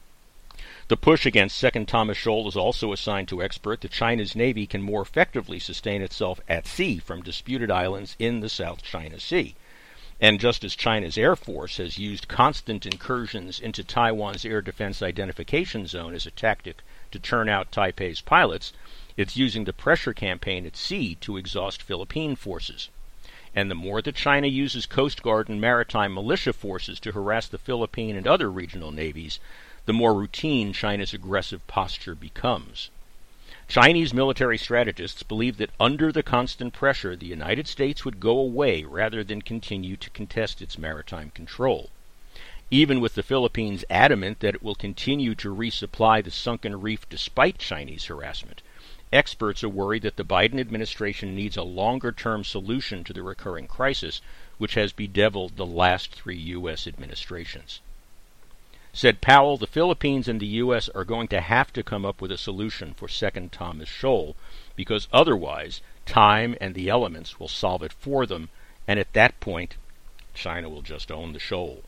The push against Second Thomas Shoal is also a sign to experts that China's Navy can more effectively sustain itself at sea from disputed islands in the South China Sea. And just as China's Air Force has used constant incursions into Taiwan's Air Defense Identification Zone as a tactic to turn out Taipei's pilots, it's using the pressure campaign at sea to exhaust Philippine forces. And the more that China uses Coast Guard and maritime militia forces to harass the Philippine and other regional navies, the more routine China's aggressive posture becomes. Chinese military strategists believe that under the constant pressure, the United States would go away rather than continue to contest its maritime control. Even with the Philippines adamant that it will continue to resupply the sunken reef despite Chinese harassment, experts are worried that the Biden administration needs a longer-term solution to the recurring crisis, which has bedeviled the last 3 U.S. administrations. Said Powell, the Philippines and the U.S. are going to have to come up with a solution for Second Thomas Shoal, because otherwise time and the elements will solve it for them, and at that point, China will just own the shoal.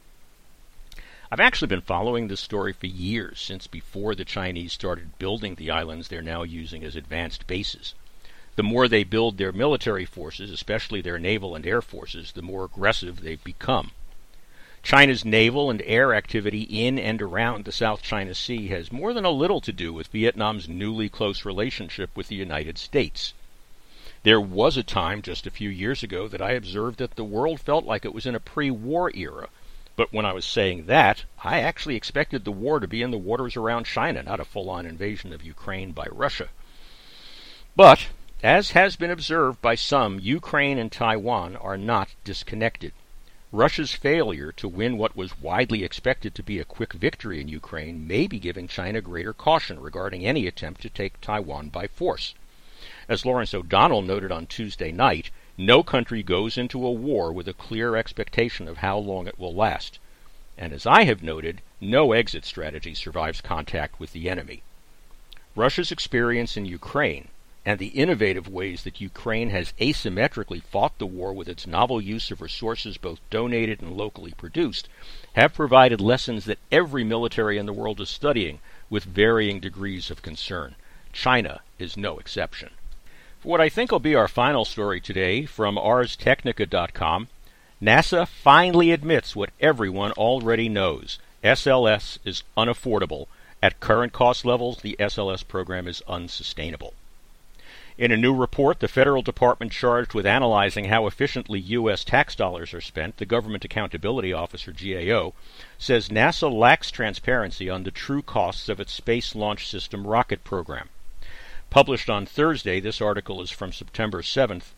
I've actually been following this story for years, since before the Chinese started building the islands they're now using as advanced bases. The more they build their military forces, especially their naval and air forces, the more aggressive they've become. China's naval and air activity in and around the South China Sea has more than a little to do with Vietnam's newly close relationship with the United States. There was a time just a few years ago that I observed that the world felt like it was in a pre-war era, but when I was saying that, I actually expected the war to be in the waters around China, not a full-on invasion of Ukraine by Russia. But, as has been observed by some, Ukraine and Taiwan are not disconnected. Russia's failure to win what was widely expected to be a quick victory in Ukraine may be giving China greater caution regarding any attempt to take Taiwan by force. As Lawrence O'Donnell noted on Tuesday night, no country goes into a war with a clear expectation of how long it will last. And as I have noted, no exit strategy survives contact with the enemy. Russia's experience in Ukraine, and the innovative ways that Ukraine has asymmetrically fought the war with its novel use of resources both donated and locally produced, have provided lessons that every military in the world is studying with varying degrees of concern. China is no exception. For what I think will be our final story today, from ArsTechnica.com, NASA finally admits what everyone already knows. SLS is unaffordable. At current cost levels, the SLS program is unsustainable. In a new report, the federal department charged with analyzing how efficiently U.S. tax dollars are spent, the Government Accountability Office, or GAO, says NASA lacks transparency on the true costs of its Space Launch System rocket program. Published on Thursday, this article is from September 7th.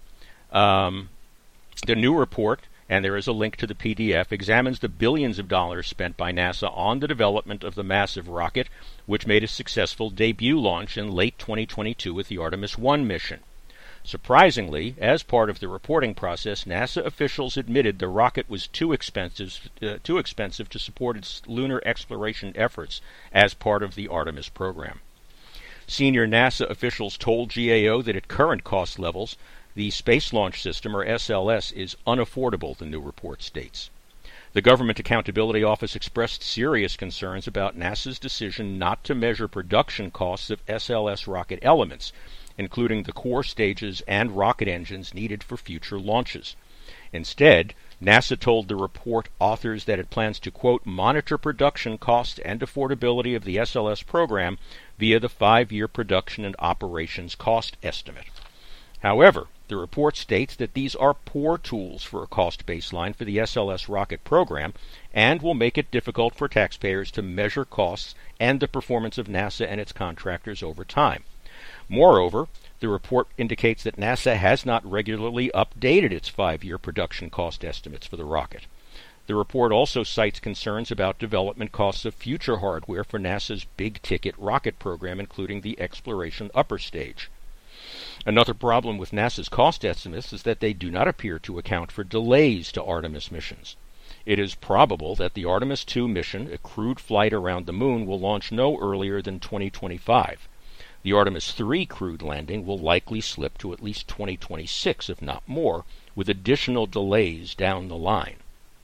The new report, and there is a link to the PDF, examines the billions of dollars spent by NASA on the development of the massive rocket, which made a successful debut launch in late 2022 with the Artemis 1 mission. Surprisingly, as part of the reporting process, NASA officials admitted the rocket was too expensive to support its lunar exploration efforts as part of the Artemis program. Senior NASA officials told GAO that at current cost levels, The Space Launch System, or SLS, is unaffordable, the new report states. The Government Accountability Office expressed serious concerns about NASA's decision not to measure production costs of SLS rocket elements, including the core stages and rocket engines needed for future launches. Instead, NASA told the report authors that it plans to, quote, monitor production costs and affordability of the SLS program via the 5-year production and operations cost estimate. However, the report states that these are poor tools for a cost baseline for the SLS rocket program and will make it difficult for taxpayers to measure costs and the performance of NASA and its contractors over time. Moreover, the report indicates that NASA has not regularly updated its 5-year production cost estimates for the rocket. The report also cites concerns about development costs of future hardware for NASA's big-ticket rocket program, including the exploration upper stage. Another problem with NASA's cost estimates is that they do not appear to account for delays to Artemis missions. It is probable that the Artemis II mission, a crewed flight around the moon, will launch no earlier than 2025. The Artemis III crewed landing will likely slip to at least 2026, if not more, with additional delays down the line.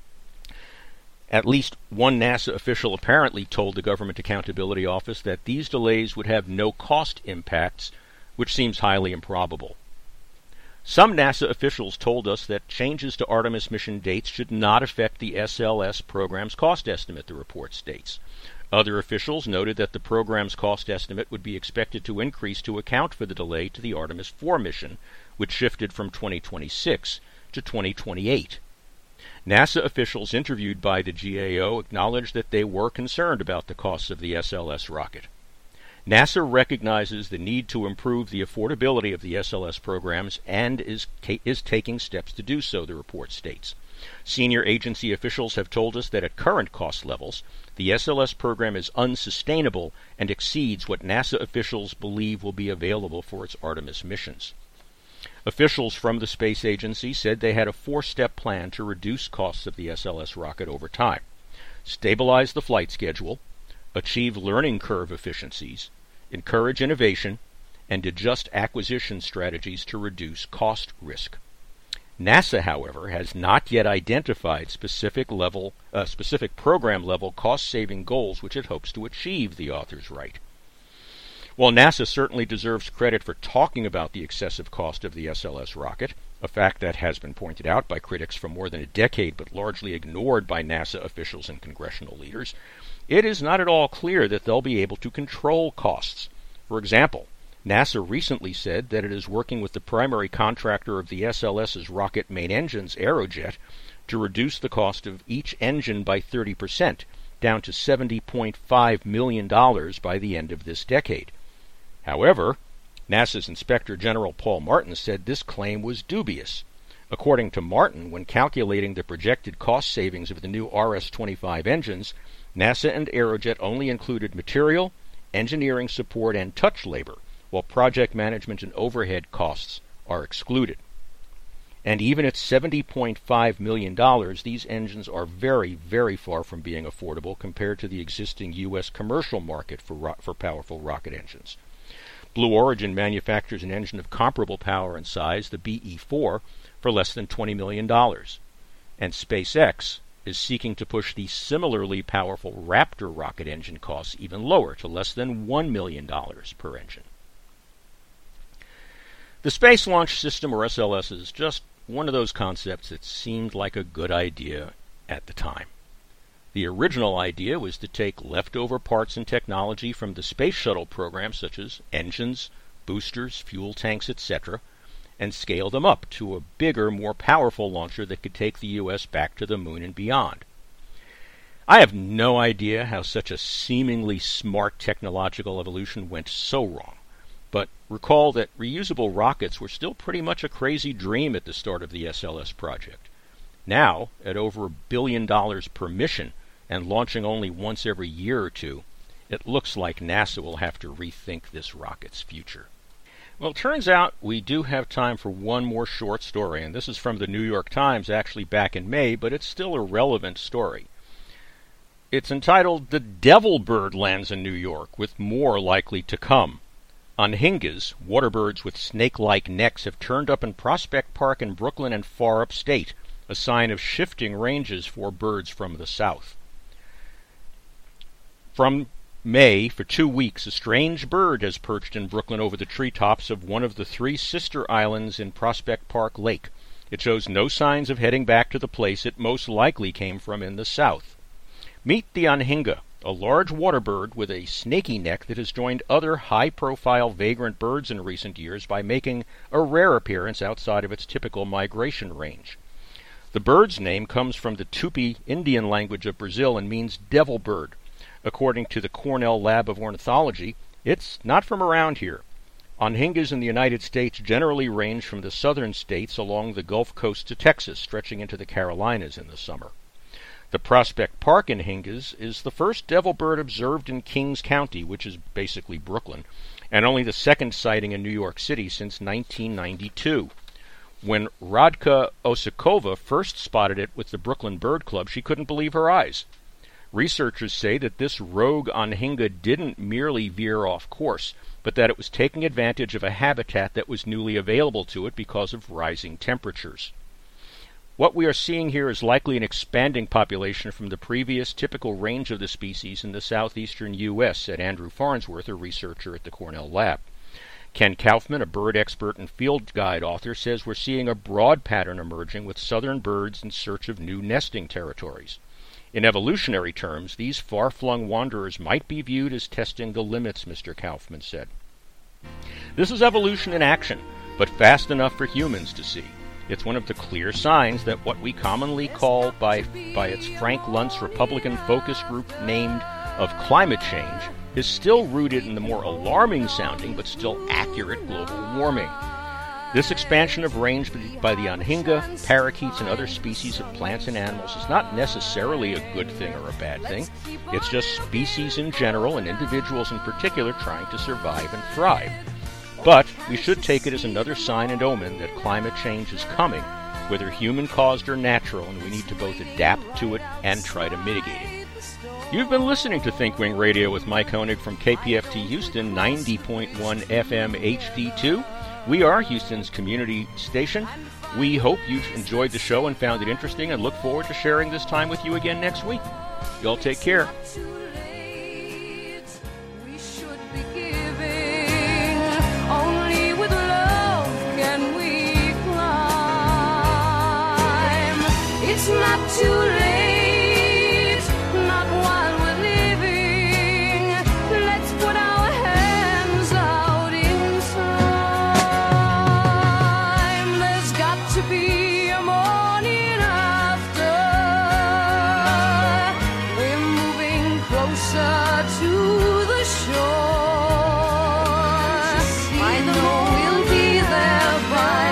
At least one NASA official apparently told the Government Accountability Office that these delays would have no cost impacts, which seems highly improbable. Some NASA officials told us that changes to Artemis mission dates should not affect the SLS program's cost estimate, the report states. Other officials noted that the program's cost estimate would be expected to increase to account for the delay to the Artemis IV mission, which shifted from 2026 to 2028. NASA officials interviewed by the GAO acknowledged that they were concerned about the costs of the SLS rocket. NASA recognizes the need to improve the affordability of the SLS programs and is taking steps to do so, the report states. Senior agency officials have told us that at current cost levels, the SLS program is unsustainable and exceeds what NASA officials believe will be available for its Artemis missions. Officials from the space agency said they had a 4-step plan to reduce costs of the SLS rocket over time: stabilize the flight schedule, achieve learning curve efficiencies, encourage innovation, and adjust acquisition strategies to reduce cost risk. NASA, however, has not yet identified specific program-level cost-saving goals which it hopes to achieve, the authors write. While NASA certainly deserves credit for talking about the excessive cost of the SLS rocket, a fact that has been pointed out by critics for more than a decade but largely ignored by NASA officials and congressional leaders, it is not at all clear that they'll be able to control costs. For example, NASA recently said that it is working with the primary contractor of the SLS's rocket main engines, Aerojet, to reduce the cost of each engine by 30%, down to $70.5 million by the end of this decade. However, NASA's Inspector General Paul Martin said this claim was dubious. According to Martin, when calculating the projected cost savings of the new RS-25 engines, NASA and Aerojet only included material, engineering support, and touch labor, while project management and overhead costs are excluded. And even at $70.5 million, these engines are very, very far from being affordable compared to the existing U.S. commercial market for powerful rocket engines. Blue Origin manufactures an engine of comparable power and size, the BE-4, for less than $20 million. And SpaceX is seeking to push the similarly powerful Raptor rocket engine costs even lower, to less than $1 million per engine. The Space Launch System, or SLS, is just one of those concepts that seemed like a good idea at the time. The original idea was to take leftover parts and technology from the Space Shuttle program, such as engines, boosters, fuel tanks, etc., and scale them up to a bigger, more powerful launcher that could take the U.S. back to the moon and beyond. I have no idea how such a seemingly smart technological evolution went so wrong, but recall that reusable rockets were still pretty much a crazy dream at the start of the SLS project. Now, at over $1 billion per mission and launching only once every year or two, it looks like NASA will have to rethink this rocket's future. Well, it turns out we do have time for one more short story, and this is from the New York Times, actually back in May, but it's still a relevant story. It's entitled, "The Devil Bird Lands in New York, with More Likely to Come." Anhingas, waterbirds with snake-like necks, have turned up in Prospect Park in Brooklyn and far upstate, a sign of shifting ranges for birds from the south. From May, for 2 weeks, a strange bird has perched in Brooklyn over the treetops of one of the 3 sister islands in Prospect Park Lake. It shows no signs of heading back to the place it most likely came from in the south. Meet the Anhinga, a large water bird with a snaky neck that has joined other high-profile vagrant birds in recent years by making a rare appearance outside of its typical migration range. The bird's name comes from the Tupi Indian language of Brazil and means devil bird. According to the Cornell Lab of Ornithology, it's not from around here. Anhingas in the United States generally range from the southern states along the Gulf Coast to Texas, stretching into the Carolinas in the summer. The Prospect Park Anhingas is the first devil bird observed in Kings County, which is basically Brooklyn, and only the second sighting in New York City since 1992. When Radka Osakova first spotted it with the Brooklyn Bird Club, she couldn't believe her eyes. Researchers say that this rogue Anhinga didn't merely veer off course, but that it was taking advantage of a habitat that was newly available to it because of rising temperatures. What we are seeing here is likely an expanding population from the previous typical range of the species in the southeastern U.S., said Andrew Farnsworth, a researcher at the Cornell Lab. Ken Kaufman, a bird expert and field guide author, says we're seeing a broad pattern emerging with southern birds in search of new nesting territories. In evolutionary terms, these far-flung wanderers might be viewed as testing the limits, Mr. Kaufman said. This is evolution in action, but fast enough for humans to see. It's one of the clear signs that what we commonly call by its Frank Luntz Republican focus group named of climate change is still rooted in the more alarming-sounding but still accurate global warming. This expansion of range by the Anhinga, parakeets, and other species of plants and animals is not necessarily a good thing or a bad thing. It's just species in general and individuals in particular trying to survive and thrive. But we should take it as another sign and omen that climate change is coming, whether human-caused or natural, and we need to both adapt to it and try to mitigate it. You've been listening to ThinkWing Radio with Mike Koenig from KPFT Houston, 90.1 FM HD2. We are Houston's community station. We hope you've enjoyed the show and found it interesting and look forward to sharing this time with you again next week. Y'all take care. It's not too late, not while we're living. Let's put our hands out in time. There's got to be a morning after. We're moving closer to the shore. I know we'll be there by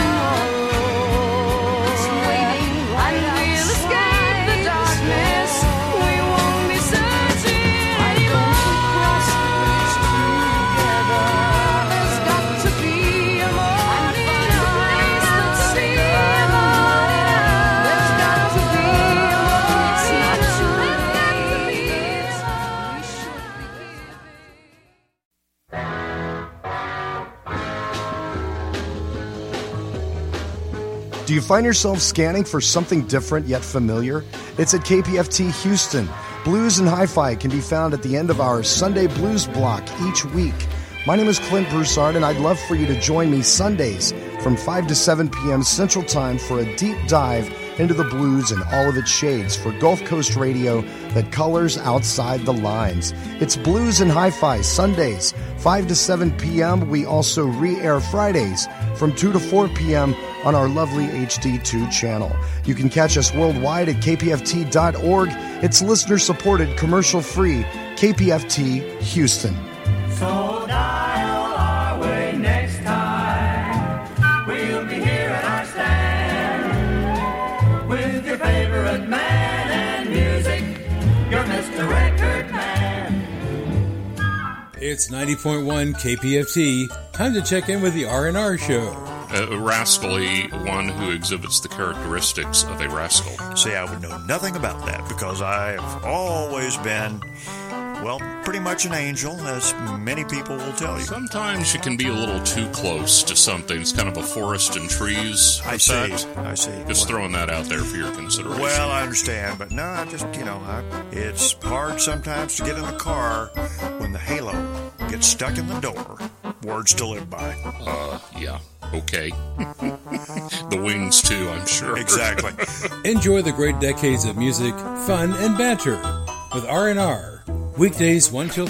Do you find yourself scanning for something different yet familiar? It's at KPFT Houston. Blues and Hi-Fi can be found at the end of our Sunday Blues block each week. My name is Clint Broussard, and I'd love for you to join me Sundays from 5 to 7 p.m. Central Time for a deep dive into the blues and all of its shades for Gulf Coast radio that colors outside the lines. It's Blues and Hi-Fi Sundays, 5 to 7 p.m. We also re-air Fridays from 2 to 4 p.m. on our lovely HD2 channel. You can catch us worldwide at kpft.org. It's listener-supported, commercial-free KPFT Houston. So dial our way next time. We'll be here at our stand with your favorite man and music, your Mr. Record Man. It's 90.1 KPFT. Time to check in with the R&R show. A rascally one who exhibits the characteristics of a rascal. See, I would know nothing about that because I have always been Well, pretty much an angel, as many people will tell you. Sometimes you can be a little too close to something. It's kind of a forest and trees effect. I see. Just throwing that out there for your consideration. Well, I understand, but no, I just, it's hard sometimes to get in the car when the halo gets stuck in the door. Words to live by. Yeah. Okay. The wings, too, I'm sure. Exactly. Enjoy the great decades of music, fun, and banter with R&R. Weekdays 1 till